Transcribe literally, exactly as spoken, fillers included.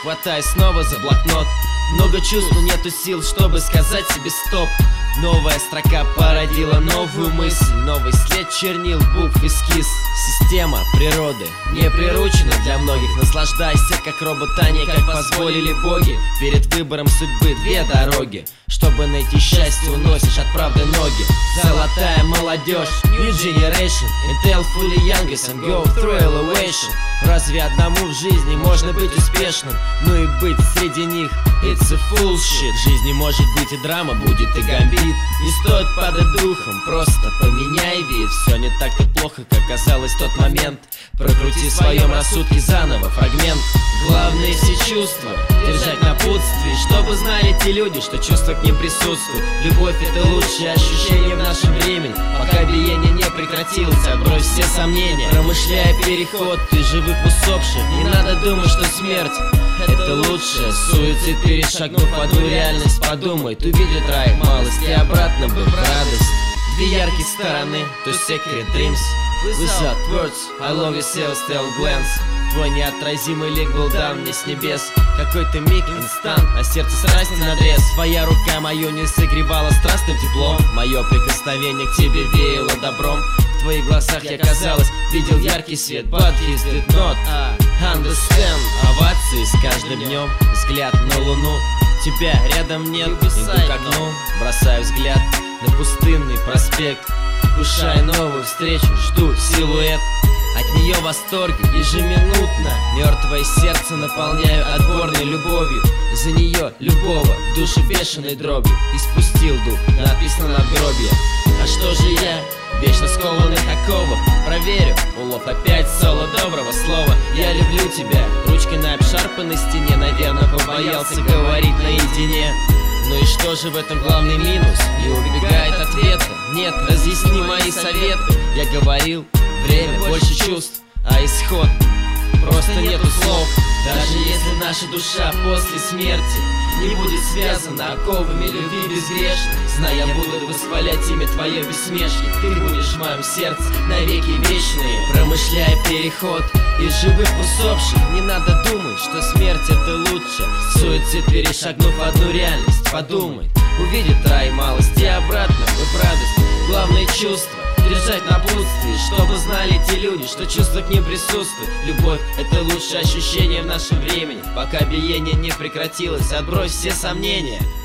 хватай снова за блокнот. Много чувств, но нету сил, чтобы сказать себе стоп. Новая строка породила новую мысль, новый след чернил, букв, эскиз. Система природы не приручена для многих. Наслаждайся, как робот, а не как позволили боги. Перед выбором судьбы две дороги. Чтобы найти счастье, уносишь от правды ноги. Золотая молодежь, New Generation, Intel fully youngest and go through elevation. Разве одному в жизни можно быть успешным? Ну и быть среди них it's a full shit. В жизни может быть и драма, будет и гамбит. Не стоит падать духом, просто поменяй вид. Все не так-то плохо, как казалось в тот момент. Прокрути в своем рассудке заново фрагмент. Главное все чувства держать напутствие, чтобы знали те люди, что чувства к ним присутствуют. Любовь — это лучшее ощущение в нашем времени. Пока биение не прекратилось, отбрось все сомнения. Промышляя переход из живых в усопших, не надо думать, что смерть — это лучшее. Суицид, перешагнув одну реальность, подумает, увидит рай малость и обратно бы в радость. Две яркие стороны, то secret dreams. Without words, I love you, still still glance. Твой неотразимый лик был дан мне с небес. Какой-то миг, инстант, а сердце страсти надрез. Твоя рука мою не согревала страстным теплом. Мое прикосновение к тебе веяло добром. В твоих глазах я, казалось, видел яркий свет, but his did not understand. Овации с каждым днем, взгляд на луну. Тебя рядом нет, иду к окну, бросаю взгляд на пустынный проспект. Вкушая новую встречу, жду силуэт. От нее в восторге ежеминутно. Мертвое сердце наполняю отборной любовью. За нее любого в душе бешеной дробью. Испустил дух, написано на надгробье. А что же я, вечно скованных оковах? Проверю, улов опять соло доброго слова. Я люблю тебя, ручкой на обшарпанной стене. Наверное, побоялся говорить наедине. Ну и что же в этом главный минус? Не убегает ответа. Нет, разъясни мои советы. Я говорил, время больше чувств, а исход просто нету слов. Даже если наша душа после смерти не будет связана оковами любви безгрешной, знай, я буду восхвалять имя твое без смешки. Ты будешь в моем сердце навеки вечные. Промышляя переход из живых в усопших, не надо думать, что смерть это лучше. Суицид, перешагнув одну реальность, подумай, увидит рай малость и обратно в радость. Главное чувство держать напутствие, чтобы знали те люди, что чувства к ним присутствуют. Любовь — это лучшее ощущение в нашем времени. Пока биение не прекратилось, отбрось все сомнения.